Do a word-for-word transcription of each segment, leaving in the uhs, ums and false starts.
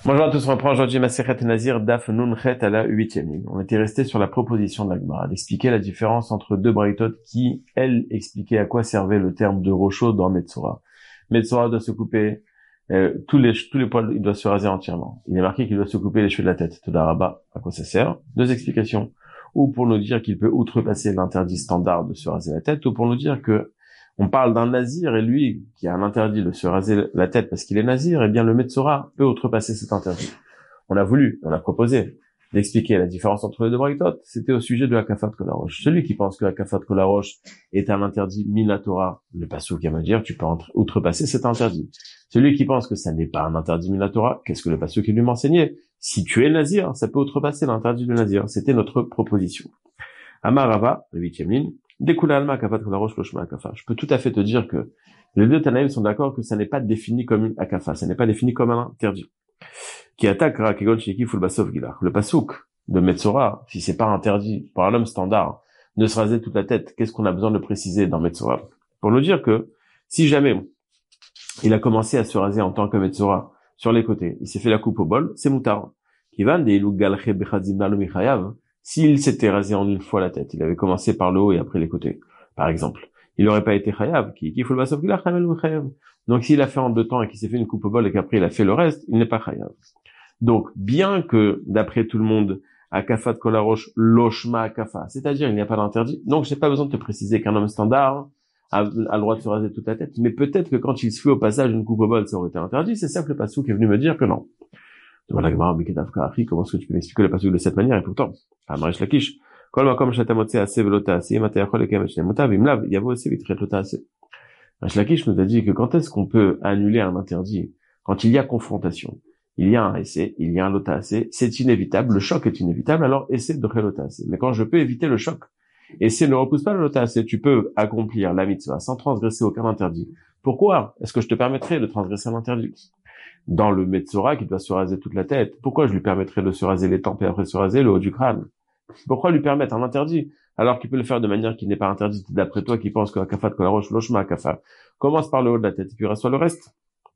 Bonjour à tous, on reprend aujourd'hui Masechet Nazir Daf Nunchet à la huitième ligne. On était resté sur la proposition de l'Agmara d'expliquer la différence entre deux braïtot qui, elles, expliquaient à quoi servait le terme de rocho dans Metzora. Metzora doit se couper, euh, tous les, tous les poils, il doit se raser entièrement. Il est marqué qu'il doit se couper les cheveux de la tête. Todaraba, à quoi ça sert? Deux explications. Ou pour nous dire qu'il peut outrepasser l'interdit standard de se raser la tête, ou pour nous dire que on parle d'un nazir et lui, qui a un interdit de se raser la tête parce qu'il est nazir, eh bien le Metzora peut outrepasser cet interdit. On a voulu, on a proposé d'expliquer la différence entre les deux braïtot. C'était au sujet de Hakafat Kolarosh. Celui qui pense que Hakafat Kolarosh est un interdit minatora, le passouk va dire, tu peux outrepasser cet interdit. Celui qui pense que ça n'est pas un interdit minatora, qu'est-ce que le passouk est lui m'enseigner? Si tu es nazir, ça peut outrepasser l'interdit du nazir. C'était notre proposition. Amarava, la huitième ligne. Je peux tout à fait te dire que les deux Tanaïm sont d'accord que ça n'est pas défini comme une akafa, ça n'est pas défini comme un interdit. Qui attaque le pasouk de Metzora, si c'est pas interdit par un homme standard de se raser toute la tête, qu'est-ce qu'on a besoin de préciser dans Metzora? Pour nous dire que si jamais il a commencé à se raser en tant que Metzora sur les côtés, il s'est fait la coupe au bol, c'est moutar. S'il s'était rasé en une fois la tête, il avait commencé par le haut et après les côtés, par exemple, il n'aurait pas été chayav, qui, qui faut le basov gilach, chayav. Donc s'il a fait en deux temps et qu'il s'est fait une coupe au bol et qu'après il a fait le reste, il n'est pas chayav. Donc, bien que, d'après tout le monde, akafat kolarosh, loshma akafa, c'est-à-dire il n'y a pas d'interdit, donc j'ai pas besoin de te préciser qu'un homme standard a, a le droit de se raser toute la tête, mais peut-être que quand il se fait au passage une coupe au bol, ça aurait été interdit, c'est ça que le passouk est venu me dire que non. Voilà, comment est-ce que tu peux m'expliquer le passouk de cette manière? Et pourtant, Amarish Lakish, kol makom shatamotse ase velota ase, mata yachol lekem et shnemota vimlav, yavo ase vitret lota ase. Amarish Lakish nous a dit que quand est-ce qu'on peut annuler un interdit? Quand il y a confrontation. Il y a un essai, il y a un lota ase, c'est inévitable, le choc est inévitable, alors essaie de faire lota ase. Mais quand je peux éviter le choc, essaie ne repousse pas le lota ase, tu peux accomplir la mitzvah sans transgresser aucun interdit. Pourquoi est-ce que je te permettrais de transgresser un interdit? Dans le Metzora qui doit se raser toute la tête, pourquoi je lui permettrais de se raser les tempes et après se raser le haut du crâne? Pourquoi lui permettre un interdit alors qu'il peut le faire de manière qui n'est pas interdite d'après toi qui pense que Akafat Kolarosh Loshma Akafa commence par le haut de la tête et puis reste le reste?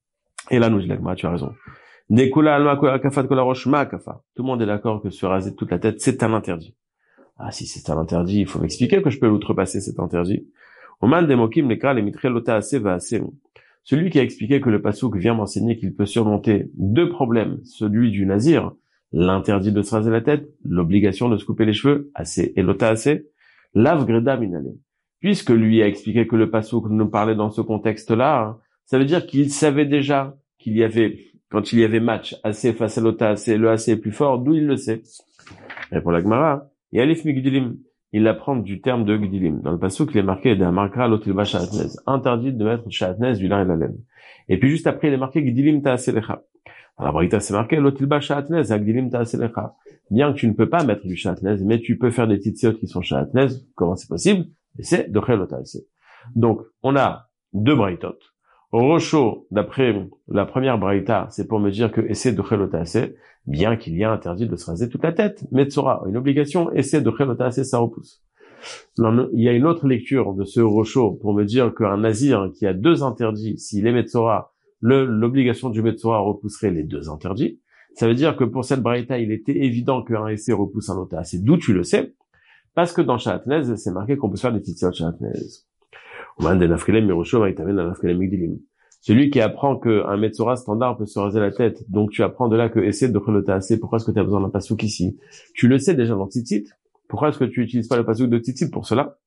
Et là, nous, Jilagma, tu as raison. Nekula Alma Akafat Kolarosh Ma Akafa. Tout le monde est d'accord que se raser toute la tête, c'est un interdit. Ah, si c'est un interdit, il faut m'expliquer que je peux l'outrepasser cet interdit. Oman Demokim Lekra Lemitre Lota Ase Va Ase. Celui qui a expliqué que le passouk vient m'enseigner qu'il peut surmonter deux problèmes, celui du nazir, l'interdit de se raser la tête, l'obligation de se couper les cheveux, assez et lota assez, lav greda minale. Puisque lui a expliqué que le passouk nous parlait dans ce contexte-là, hein, ça veut dire qu'il savait déjà qu'il y avait, quand il y avait match assez face à lota assez, le assez est plus fort, d'où il le sait. Et pour la Gemara, et alif migdilim. Il apprend du terme de Gdilim. Dans le passouk, il est marqué d'un marquera l'otilba sha'atnez. Interdit de mettre sha'atnez du lin et la laine. Et puis juste après, il est marqué Gdilim ta'aselecha. Dans la Braïta, c'est marqué l'otilba sha'atnez à Gdilim ta'aselecha. Bien que tu ne peux pas mettre du sha'atnez, mais tu peux faire des petites siotes qui sont sha'atnez. Comment c'est possible? Et c'est de chelota'ase. Donc, on a deux braïtot. Rocho, d'après la première braïta, c'est pour me dire que essaie de chelota'ase, bien qu'il y ait interdit de se raser toute la tête. Metzora, une obligation, essaie de chelota'ase, ça repousse. Il y a une autre lecture de ce rocho pour me dire qu'un nazir qui a deux interdits, s'il est Metzora, le, l'obligation du Metzora repousserait les deux interdits. Ça veut dire que pour cette braïta, il était évident qu'un essai repousse un lota assez. D'où tu le sais? Parce que dans Sha'atnez, c'est marqué qu'on peut faire des titiot Sha'atnez. Celui qui apprend qu'un Metzora standard peut se raser la tête, donc tu apprends de là que essaie de chelota assez, pourquoi est-ce que tu as besoin d'un passouk ici? Tu le sais déjà dans Tzitzit, pourquoi est-ce que tu n'utilises pas le passouk de Tzitzit pour cela?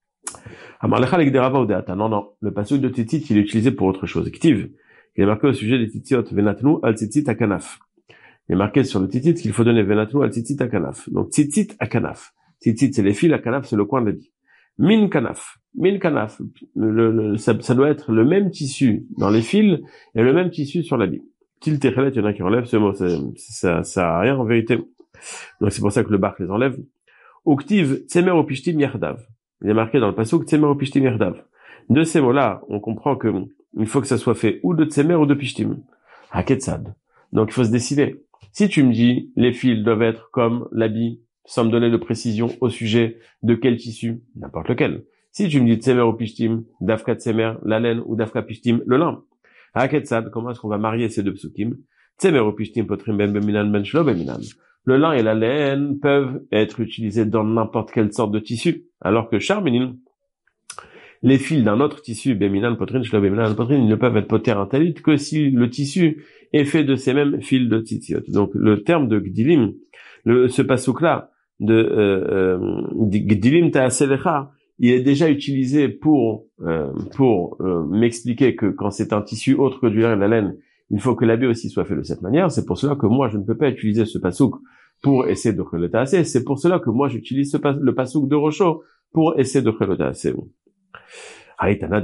Non, non, le passouk de Tzitzit, il est utilisé pour autre chose. Ktiv, il est marqué au sujet des Tzitziot, venatnu al Tzitzit akanaf. Il est marqué sur le Tzitzit qu'il faut donner venatnu al Tzitzit akanaf. Donc Tzitzit akanaf. Tzitzit, c'est les fils, akanaf, c'est le coin de l'habit. Min kanaf. Min kanaf. Le, le, ça, ça doit être le même tissu dans les fils et le même tissu sur l'habit. Til techelet, il y en a qui enlèvent ce mot, ça, ça, ça a rien en vérité. Donc c'est pour ça que le Bach les enlève. Uktiv, tsemer opishtim yerdav. Il est marqué dans le passouk, tsemer opishtim yerdav. De ces mots-là, on comprend que il faut que ça soit fait ou de tsemer ou de pishtim. Haketsad. Donc il faut se décider. Si tu me dis, les fils doivent être comme l'habit, sans me donner de précision au sujet de quel tissu, n'importe lequel. Si tu me dis tsemer ou pishtim, dafka tsemer, la laine, ou dafka pishtim, le lin. Haketsad, comment est-ce qu'on va marier ces deux psukim? Le lin et la laine peuvent être utilisés dans n'importe quelle sorte de tissu, alors que charminin, les fils d'un autre tissu, beminan, potrin, shlo, beminan, potrin, ils ne peuvent être poter un talit que si le tissu est fait de ces mêmes fils de tzitziot. Donc, le terme de gdilim, le, ce pasouk-là, de, euh, euh, gdilim ta'aselecha, il est déjà utilisé pour, euh, pour, euh, m'expliquer que quand c'est un tissu autre que du lin et de la laine, il faut que l'habit aussi soit fait de cette manière. C'est pour cela que moi, je ne peux pas utiliser ce pasouk pour essayer de le ta'aseh. C'est pour cela que moi, j'utilise ce pas, le pasouk de Rocho pour essayer de le ta'aseh. C'est-à-dire,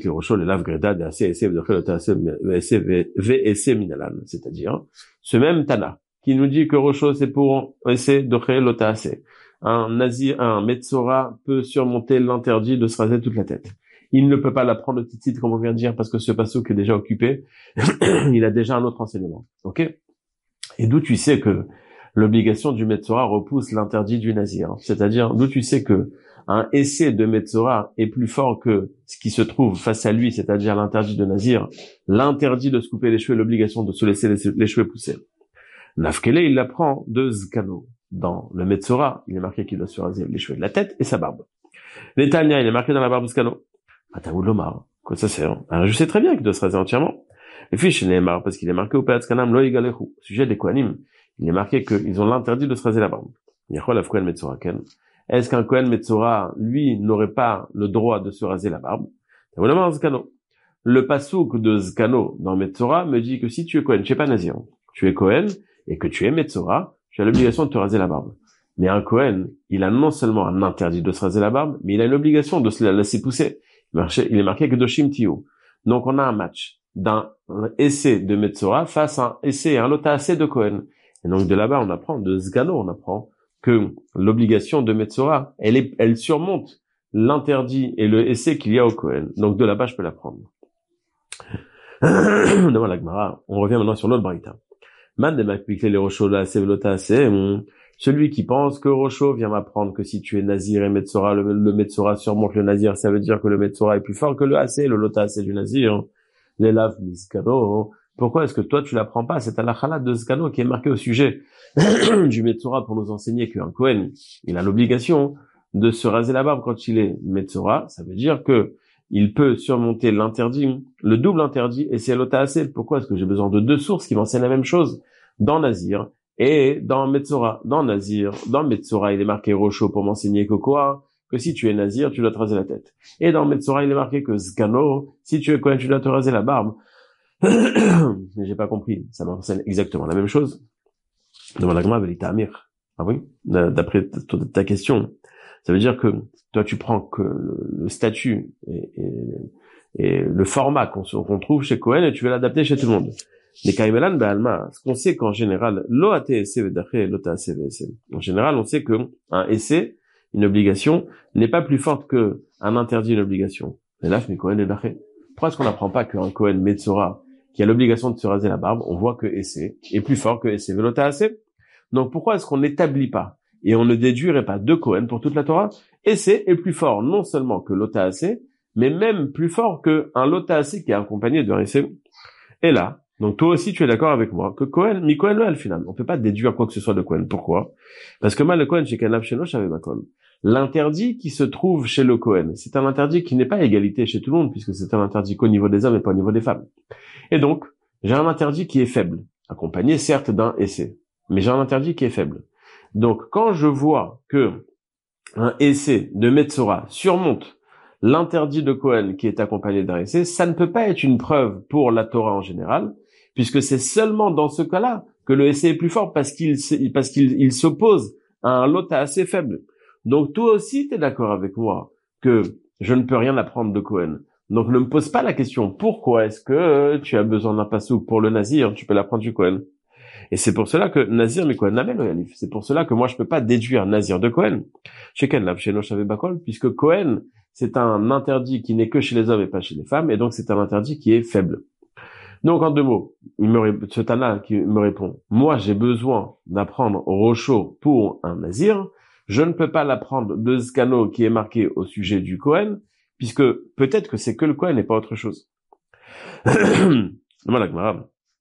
ce même Tana, qui nous dit que Rocho, c'est pour essayer de créer le ta'aseh. Un nazir, un Metzora peut surmonter l'interdit de se raser toute la tête. Il ne peut pas l'apprendre au titit, comme on vient de dire, parce que ce passouk est déjà occupé. Il a déjà un autre enseignement. Ok? Et d'où tu sais que l'obligation du Metzora repousse l'interdit du nazir? C'est-à-dire, d'où tu sais que un essai de Metzora est plus fort que ce qui se trouve face à lui, c'est-à-dire l'interdit de nazir, l'interdit de se couper les cheveux, l'obligation de se laisser les cheveux pousser. Nafkele, il l'apprend de Zkano. Dans le Metzora, il est marqué qu'il doit se raser les cheveux de la tête et sa barbe. L'Etania, il est marqué dans la barbe de Zkano. Ataoud Lomar. Quoi ça sert? Alors, je sais très bien qu'il doit se raser entièrement. Le fiche Neymar, parce qu'il est marqué au Peatzkanam lo igalechu. Au sujet des Kohanim, il est marqué qu'ils ont l'interdit de se raser la barbe. Yachol af Kohen Metzora ken. Est-ce qu'un Kohen Metzora, lui, n'aurait pas le droit de se raser la barbe? Ataoud Lomar Zkano. Le pasouk de Zkano dans Metzora me dit que si tu es Kohen, tu es pas nazir, tu es Kohen, et que tu es Metzora, tu as l'obligation de te raser la barbe. Mais un Kohen, il a non seulement un interdit de se raser la barbe, mais il a une obligation de se la laisser pousser. Il est marqué que Doshim Tiyu. Donc on a un match d'un essai de Metzora face à un essai et un autre essai de Kohen. Et donc de là-bas, on apprend, de Zgano, on apprend que l'obligation de Metzora, elle est, elle surmonte l'interdit et le essai qu'il y a au Kohen. Donc de là-bas, je peux l'apprendre. Devant la Gemara, on revient maintenant sur l'autre braïta. Man de m'appliquer les rochos là, c'est velota, c'est celui qui pense que Rocho vient m'apprendre que si tu es Nazir et Metzora, le, le Metzora surmonte le Nazir, ça veut dire que le Metzora est plus fort que le Assez, le Lota Assez du Nazir. L'Elav Miskano. Pourquoi est-ce que toi tu l'apprends pas? C'est à la Khalat de Zkano qui est marqué au sujet du Metzora pour nous enseigner qu'un Kohen, il a l'obligation de se raser la barbe quand il est Metzora. Ça veut dire que il peut surmonter l'interdit, le double interdit, et c'est Lota Assez. Pourquoi est-ce que j'ai besoin de deux sources qui m'enseignent la même chose? Dans Nazir et dans Metzora. Dans Nazir, dans Metzora, il est marqué Rocho pour m'enseigner que quoi? Que si tu es Nazir, tu dois te raser la tête. Et dans Metzora, il est marqué que Zkano, si tu es Kohen, tu dois te raser la barbe. Mais j'ai pas compris. Ça m'enseigne exactement la même chose. Demande la Gemara, Velita Amir. Ah oui? D'après ta question. Ça veut dire que toi, tu prends que le, le statut et, et, et le format qu'on, qu'on trouve chez Kohen et tu veux l'adapter chez tout le monde. Les Kaimelan Baalma, ce qu'on sait qu'en général, lo ate esse vedache, lo ta'ase ve'esse. En général, on sait que un essai, une obligation, n'est pas plus forte que un interdit, une obligation. Mais là, mais Kohen et dache. Pourquoi est-ce qu'on n'apprend pas qu'un Kohen Metzora, qui a l'obligation de se raser la barbe, on voit que essai est plus fort que essai ve'lo ta'ase? Donc pourquoi est-ce qu'on n'établit pas et on ne déduirait pas de Kohen pour toute la Torah? Essai est plus fort non seulement que lo ta'ase, mais même plus fort que un lo ta'ase qui est accompagné d'un essai. Et là, donc toi aussi tu es d'accord avec moi que Kohen, mi Kohen le al final, on peut pas déduire quoi que ce soit de Kohen. Pourquoi? Parce que mal le Kohen chez Kanav Shenosh avait Makol. L'interdit qui se trouve chez le Kohen, c'est un interdit qui n'est pas égalité chez tout le monde, puisque c'est un interdit qu'au niveau des hommes et pas au niveau des femmes. Et donc, j'ai un interdit qui est faible, accompagné certes d'un essai, mais j'ai un interdit qui est faible. Donc quand je vois que un essai de Metzora surmonte l'interdit de Kohen qui est accompagné d'un essai, ça ne peut pas être une preuve pour la Torah en général, puisque c'est seulement dans ce cas-là que le essai est plus fort parce qu'il parce qu'il il s'oppose à un lot assez faible. Donc toi aussi, tu es d'accord avec moi que je ne peux rien apprendre de Kohen. Donc ne me pose pas la question pourquoi est-ce que tu as besoin d'un pasouk pour le Nazir, tu peux l'apprendre du Kohen. Et c'est pour cela que Nazir mais Kohen Namel Yalif. C'est pour cela que moi je peux pas déduire Nazir de Kohen. Chez Ken Lav, chez Nosh Bakol, puisque Kohen c'est un interdit qui n'est que chez les hommes et pas chez les femmes, et donc c'est un interdit qui est faible. Donc en deux mots, il me, ce Tana qui me répond, moi j'ai besoin d'apprendre Rocho pour un Nazir, je ne peux pas l'apprendre de Zkano qui est marqué au sujet du Kohen, puisque peut-être que c'est que le Kohen et pas autre chose. Voilà,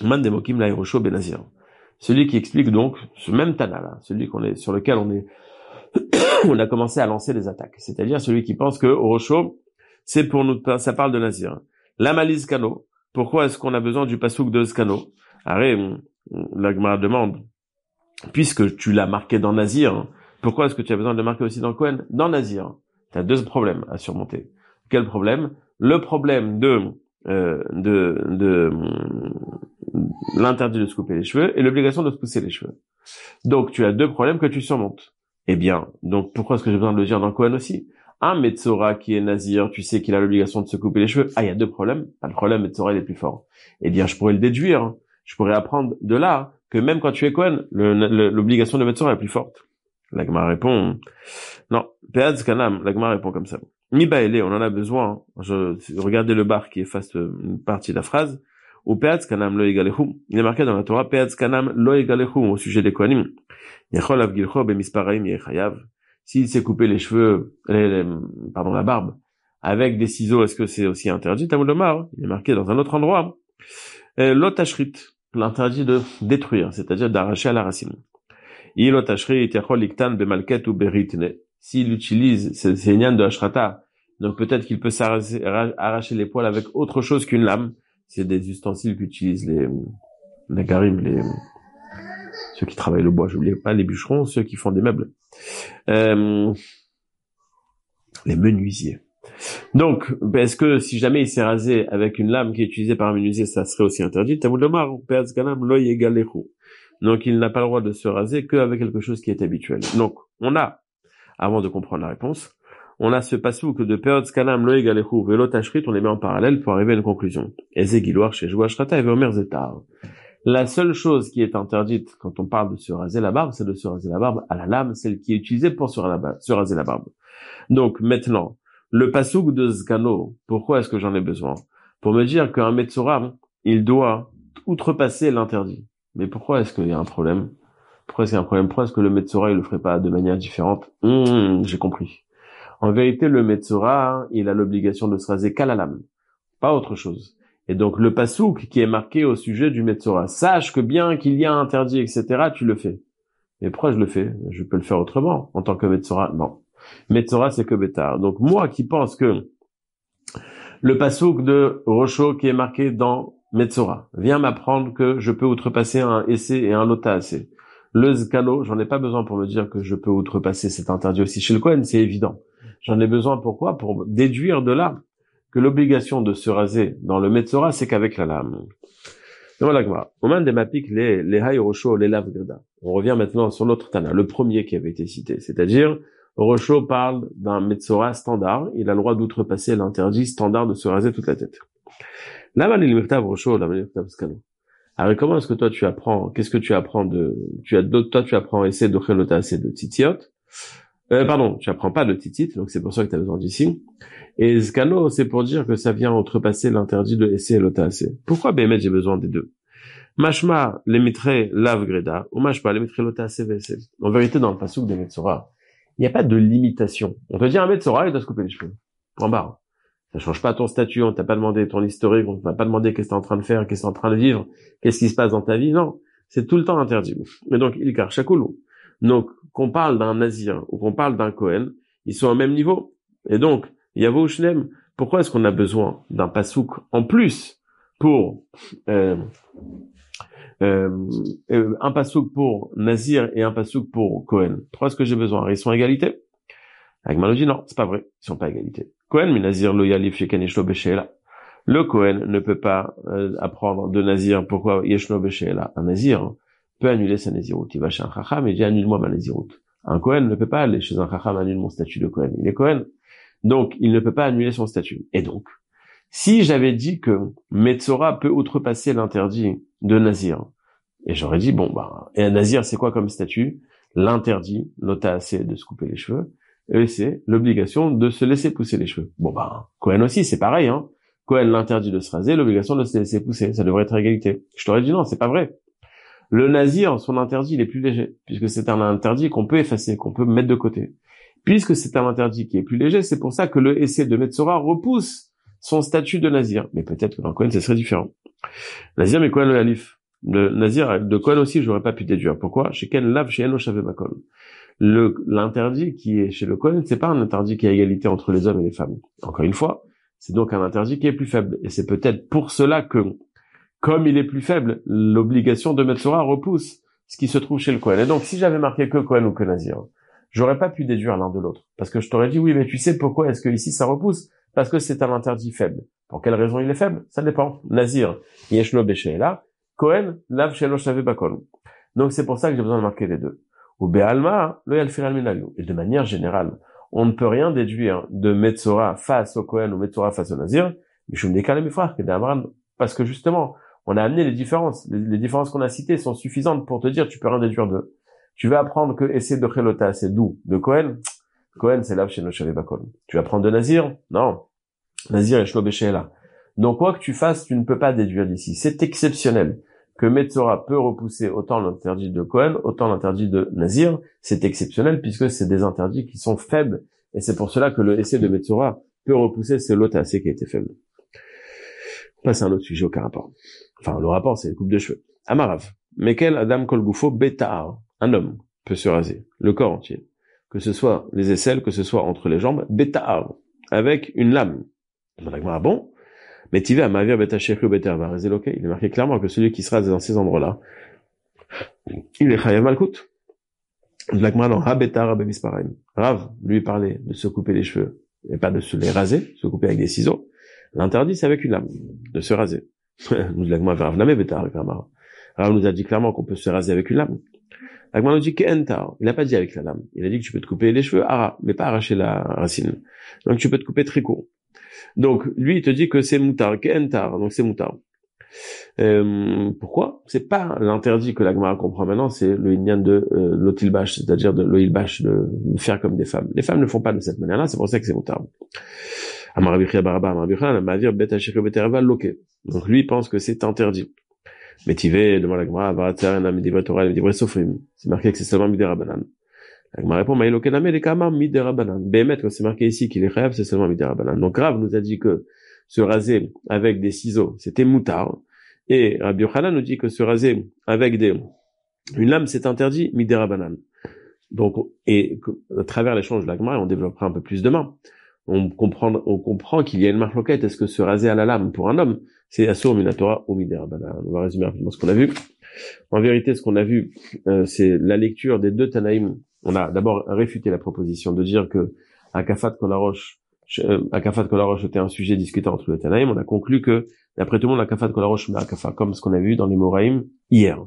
Man demokim lairosho benazir. Celui qui explique donc ce même Tana là, celui qu'on est, sur lequel on est, on a commencé à lancer des attaques. C'est-à-dire celui qui pense que Orosho, c'est pour nous, ça parle de Nazir. La malise Kano. Pourquoi est-ce qu'on a besoin du pasouk de Skano? Arrête, la Gemara demande, puisque tu l'as marqué dans Nazir, pourquoi est-ce que tu as besoin de le marquer aussi dans Kohen? Dans Nazir. Tu as deux problèmes à surmonter. Quel problème? Le problème de, euh, de, de, l'interdit de se couper les cheveux et l'obligation de se pousser les cheveux. Donc, tu as deux problèmes que tu surmontes. Eh bien, donc, pourquoi est-ce que j'ai besoin de le dire dans Kohen aussi? Un Metzora qui est Nazir, tu sais qu'il a l'obligation de se couper les cheveux. Ah, il y a deux problèmes. Pas le problème, Metzora, il est plus fort. Eh bien, je pourrais le déduire. Je pourrais apprendre de là que même quand tu es Kohen, le, le, l'obligation de Metzora est plus forte. La Gemara répond, non, Peaz Kanam, la Gemara répond comme ça. Mibaele, on en a besoin. Je, regardez le bar qui efface une partie de la phrase. Ou Peaz Kanam lo egalehu. Il est marqué dans la Torah, Peaz Kanam lo egalehu, au sujet des Kohanim. Yechol avgilcho bemisparaim yechayav. S'il s'est coupé les cheveux, les, les, pardon, la barbe, avec des ciseaux, est-ce que c'est aussi interdit? Talmud Lomar, il est marqué dans un autre endroit. L'otashrit, l'interdit de détruire, c'est-à-dire d'arracher à la racine. Il otashrit yachol iktan bemalket ou beritne. S'il utilise, c'est, c'est une de ashrata, donc peut-être qu'il peut s'arracher, arracher les poils avec autre chose qu'une lame. C'est des ustensiles qu'utilisent les, les garim, les, ceux qui travaillent le bois, j'oublie pas, les bûcherons, ceux qui font des meubles. Euh, les menuisiers. Donc, est-ce que si jamais il s'est rasé avec une lame qui est utilisée par un menuisier, ça serait aussi interdit? Donc, il n'a pas le droit de se raser qu'avec quelque chose qui est habituel. Donc, on a, avant de comprendre la réponse, on a ce passouk de Peod Skanam Lo Egalechu Velo Tashrit, on les met en parallèle pour arriver à une conclusion. Eze Giloar chez Jouachrata et Veomer Zetar. La seule chose qui est interdite quand on parle de se raser la barbe, c'est de se raser la barbe à la lame, celle qui est utilisée pour se raser la barbe. Donc maintenant, le passouk de Zgano, pourquoi est-ce que j'en ai besoin? Pour me dire qu'un Metzora, il doit outrepasser l'interdit. Mais pourquoi est-ce qu'il y a un problème? Pourquoi est-ce qu'il y a un problème? Pourquoi est-ce que le Metzora, il le ferait pas de manière différente? Hum, j'ai compris. En vérité, le Metzora, il a l'obligation de se raser qu'à la lame, pas autre chose. Et donc, le pasouk qui est marqué au sujet du Metzora, sache que bien qu'il y a un interdit, et cetera, tu le fais. Mais pourquoi je le fais? Je peux le faire autrement, en tant que Metzora? Non. Metzora, c'est que Bétar. Donc, moi qui pense que le pasouk de Rosho qui est marqué dans Metzora vient m'apprendre que je peux outrepasser un essai et un lota essai. Le Zkano, j'en ai pas besoin pour me dire que je peux outrepasser cet interdit aussi chez le Kohen, c'est évident. J'en ai besoin pourquoi? Pour déduire de là que l'obligation de se raser dans le Metzora, c'est qu'avec la lame. Voilà, Oman de Mapik, les, les Hay Rosho, les Lav Greda. On revient maintenant sur l'autre Tana, le premier qui avait été cité. C'est-à-dire, Rosho parle d'un Metzora standard. Il a le droit d'outrepasser l'interdit standard de se raser toute la tête. Là, il Mirtav Rosho, là, Mirtav Skano. Alors, comment est-ce que toi tu apprends, qu'est-ce que tu apprends de, tu as d'autres, toi tu apprends essai de Chelota, essai de Titiot. Euh, pardon, tu apprends pas de Titit, donc c'est pour ça que tu as besoin d'ici. Et Skano, c'est pour dire que ça vient outrepasser l'interdit de essai et lota essai. Pourquoi Bémet j'ai besoin des deux? Mashma, les mitré lav greda, ou mashma, les mitré lota essai vessel. En vérité, dans le pasouk des Metzora, il n'y a pas de limitation. On te dit un Metzora, il doit se couper les cheveux. Point barre. Ça change pas ton statut, on t'a pas demandé ton historique, on t'a pas demandé qu'est-ce que t'es en train de faire, qu'est-ce que t'es en train de vivre, qu'est-ce qui se passe dans ta vie, non. C'est tout le temps interdit. Mais donc, il car chakoulou. Donc, qu'on parle d'un Nazir ou qu'on parle d'un Kohen, ils sont au même niveau. Et donc, Yavo Shnem, pourquoi est-ce qu'on a besoin d'un pasouk en plus pour, euh, euh, euh, un pasouk pour Nazir et un pasouk pour Kohen? Pourquoi est-ce que j'ai besoin? Ils sont à égalité? Agmano dit non, c'est pas vrai, ils sont pas à égalité. Kohen, mais Nazir lo yalif sheken yeshlo b'she'ela. Le Kohen ne peut pas euh, apprendre de Nazir. Pourquoi yeshlo b'she'ela? Un Nazir peut annuler sa Nazirout. Il va chez un Chacham et dit annule-moi ma Nazirout. Un Kohen ne peut pas aller chez un Chacham, annule mon statut de Kohen. Il est Kohen. Donc, il ne peut pas annuler son statut. Et donc, si j'avais dit que Metzora peut outrepasser l'interdit de Nazir, et j'aurais dit, bon, bah, et un Nazir, c'est quoi comme statut? L'interdit, l'ota assez de se couper les cheveux, et c'est l'obligation de se laisser pousser les cheveux. Bon, bah, Kohen aussi, c'est pareil, hein. Kohen l'interdit de se raser, l'obligation de se laisser pousser. Ça devrait être égalité. Je t'aurais dit non, c'est pas vrai. Le Nazir, son interdit, il est plus léger, puisque c'est un interdit qu'on peut effacer, qu'on peut mettre de côté. Puisque c'est un interdit qui est plus léger, c'est pour ça que le essai de Metzora repousse son statut de Nazir. Mais peut-être que dans Kohen, ce serait différent. Nazir, mais Kohen le Halif. Le Nazir, de Kohen aussi, j'aurais pas pu déduire. Pourquoi? Chez Ken Lav, chez Eno Shavé Bakol. Le, l'interdit qui est chez le Kohen, c'est pas un interdit qui a égalité entre les hommes et les femmes. Encore une fois, c'est donc un interdit qui est plus faible. Et c'est peut-être pour cela que, comme il est plus faible, l'obligation de Metzora repousse ce qui se trouve chez le Kohen. Et donc, si j'avais marqué que Kohen ou que Nazir, j'aurais pas pu déduire l'un de l'autre. Parce que je t'aurais dit, oui, mais tu sais pourquoi est-ce que ici ça repousse? Parce que c'est un interdit faible. Pour quelle raison il est faible? Ça dépend. Nazir, Yeshlo Besheela, Kohen, Lav Shelo Shavé Bakol. Donc c'est pour ça que j'ai besoin de marquer les deux. Ou Be'alma, le Yalfiral Minayu. Et de manière générale, on ne peut rien déduire de Metzora face au Kohen ou Metzora face au Nazir, parce que justement, on a amené les différences. Les, les différences qu'on a citées sont suffisantes pour te dire tu peux rien déduire d'eux. Tu vas apprendre que essayer de Chelota, c'est d'où? De Kohen. Kohen, c'est Lav Shelo Shavé Bakol. Tu vas apprendre de Nazir? Non. Nazir et Shlo Besheela. Donc quoi que tu fasses, tu ne peux pas déduire d'ici. C'est exceptionnel que Metzora peut repousser autant l'interdit de Kohen, autant l'interdit de Nazir. C'est exceptionnel puisque c'est des interdits qui sont faibles. Et c'est pour cela que le essai de Metzora peut repousser ce lot assez qui a été faible. On passe à un autre sujet, aucun rapport. Enfin, le rapport, c'est les coupes de cheveux. Amarav. Mekel Adam Kolgufo Beta'ar. Un homme peut se raser, le corps entier. Que ce soit les aisselles, que ce soit entre les jambes, Beta'ar. Avec une lame. Ah bon? Mais tu vas à Mavir Betachekhu Beterva, il est marqué clairement que celui qui se rase dans ces endroits-là, il est Chayav Malkout. L'Agma dans Rabetar Bemisparim. Rav lui parlait de se couper les cheveux, et pas de se les raser, se couper avec des ciseaux. L'interdit, c'est avec une lame, de se raser. Nous, l'Agma Rav Lame Betar, Rav nous a dit clairement qu'on peut se raser avec une lame. L'Agma nous dit qu'entar. Il n'a pas dit avec la lame. Il a dit que tu peux te couper les cheveux, ara, mais pas arracher la racine. Donc tu peux te couper très court. Donc, lui, il te dit que c'est moutar, qu'entar, donc c'est moutar. Euh, pourquoi? C'est pas l'interdit que la Gemara comprend maintenant, c'est le inyan de euh, l'otilbash, c'est-à-dire de l'oilbash, de, de faire comme des femmes. Les femmes ne font pas de cette manière-là, c'est pour ça que c'est moutar. Donc lui, il pense que c'est interdit. Mais tu vas devant la Gemara, c'est marqué que c'est seulement midera banan. La Gemara répond, Bémet, quand c'est marqué ici qu'il est chayav, c'est seulement midera banan. Donc Rav nous a dit que se raser avec des ciseaux, c'était moutar. Et Rabbi Yochanan nous dit que se raser avec des, une lame, c'est interdit, midera banan. Donc, et à travers l'échange de la Gemara, on développera un peu plus demain. On comprend, on comprend qu'il y a une marloquette. Est-ce que se raser à la lame pour un homme, c'est assur minatora ou midera banan? On va résumer rapidement ce qu'on a vu. En vérité, ce qu'on a vu, euh, c'est la lecture des deux Tanaïm. On a d'abord réfuté la proposition de dire que Akafat Kolarosh, euh, Akafat Kolarosh était un sujet discuté entre les Tanaïm. On a conclu que, d'après tout le monde, Akafat Kolarosh mais Akafa, comme ce qu'on a vu dans les Moraïm hier.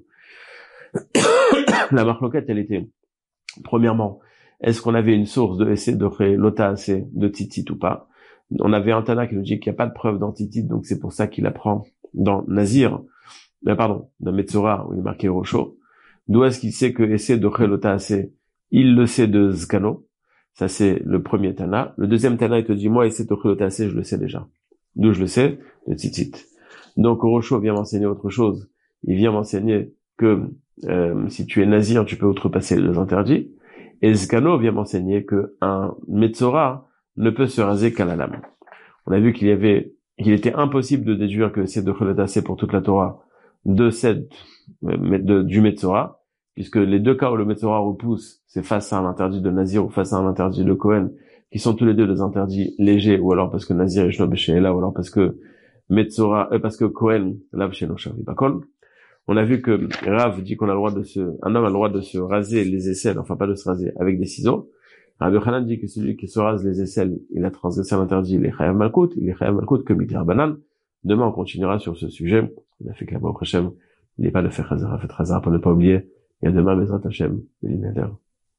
La marloquette, elle était, premièrement, est-ce qu'on avait une source de essai de Lota assez de Titit ou pas? On avait un Tana qui nous dit qu'il n'y a pas de preuve dans Titit, donc c'est pour ça qu'il apprend dans Nazir, euh, pardon, dans Metzora, où il est marqué Rocho. D'où est-ce qu'il sait que essai de Lota assez? Il le sait de Zkano. Ça, c'est le premier Tana. Le deuxième Tana, il te dit, moi, essai de Lota assez, je le sais déjà. D'où je le sais? De Titit. Donc, Rocho vient m'enseigner autre chose. Il vient m'enseigner que, euh, si tu es Nazir, tu peux outrepasser les interdits. Et Zkano vient m'enseigner que un Metzora ne peut se raser qu'à la lame. On a vu qu'il y avait, qu'il était impossible de déduire que c'est de Cholotacé pour toute la Torah de cette, de, du Metzora, puisque les deux cas où le Metzora repousse, c'est face à un interdit de Nazir ou face à un interdit de Kohen, qui sont tous les deux des interdits légers, ou alors parce que Nazir est Shlo Besheela, ou alors parce que Metzora, euh, parce que Kohen, Lav Shelo Shavé Bakol. On a vu que Rav dit qu'on a le droit de se, un homme a le droit de se raser les aisselles, enfin pas de se raser avec des ciseaux. Rabbi Yochanan dit que celui qui se rase les aisselles, il a transgressé l'interdit, il est chayav malkout, il est chayav malkout que midera banan. Demain, on continuera sur ce sujet. On a fait que là-bas au Hashem, il n'est pas de faire chazara, fait chazara pour ne pas oublier. Et à demain, Bezrat Hashem,